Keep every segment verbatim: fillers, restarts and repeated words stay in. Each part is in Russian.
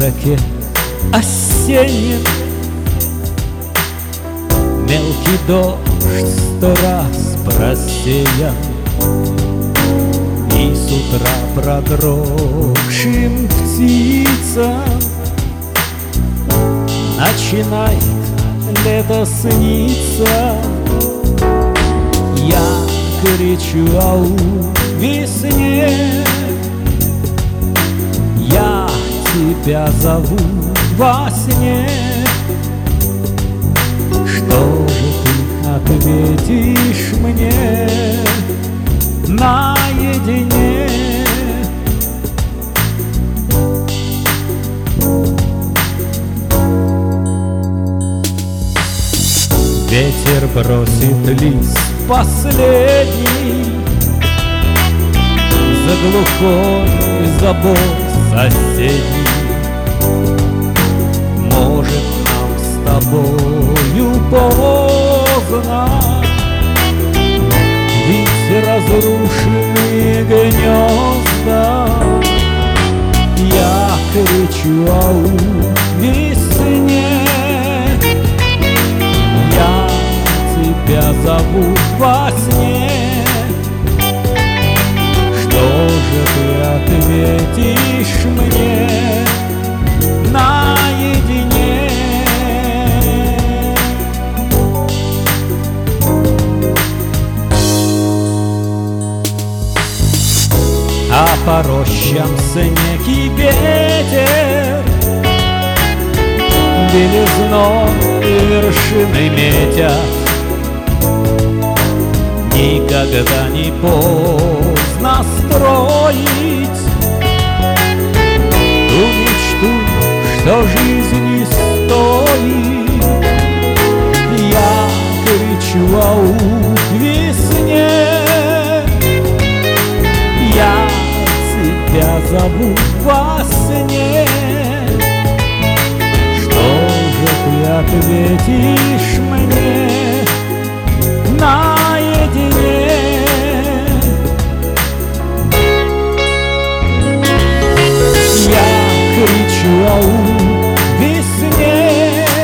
сумраке осеннем мелкий дождь сто раз просеян, и с утра продрогшим птицам начинает лето сниться. Я кричу ау весне, я тебя зову во сне. Что же ты ответишь мне наедине? Ветер бросит лист последний за глухой забор соседний. Может, нам с тобою поздно, ведь разрушенные гнезда. Я кричу ау весне, я тебя зову во сне. Что же ты ответишь мне наедине? А по рощам снег и ветер белизной вершины метят. Никогда не поздно строить ту мечту, что жизни стоит. Я кричу ау весне, я тебя зову во сне. Что же ты ответишь мне наедине? Я кричу ау весне,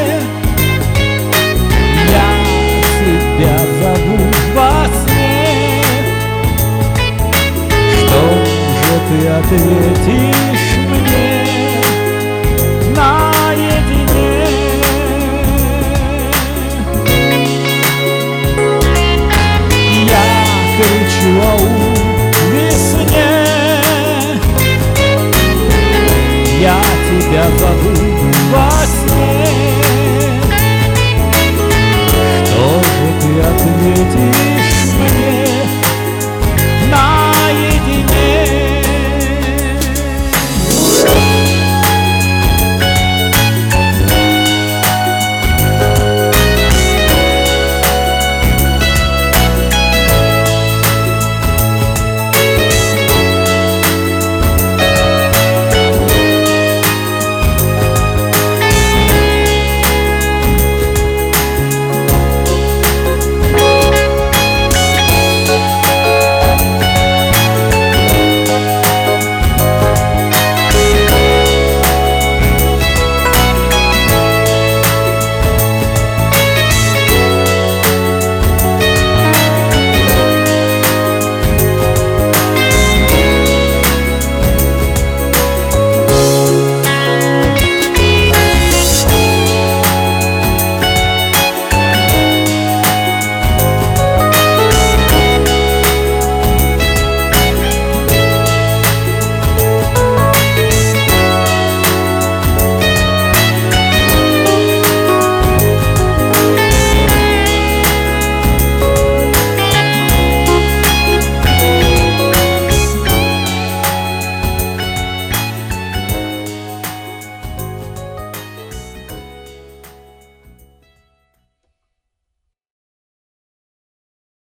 я тебя зову во сне. Что же ты ответишь мне наедине? Я кричу ау весне, я тебя зову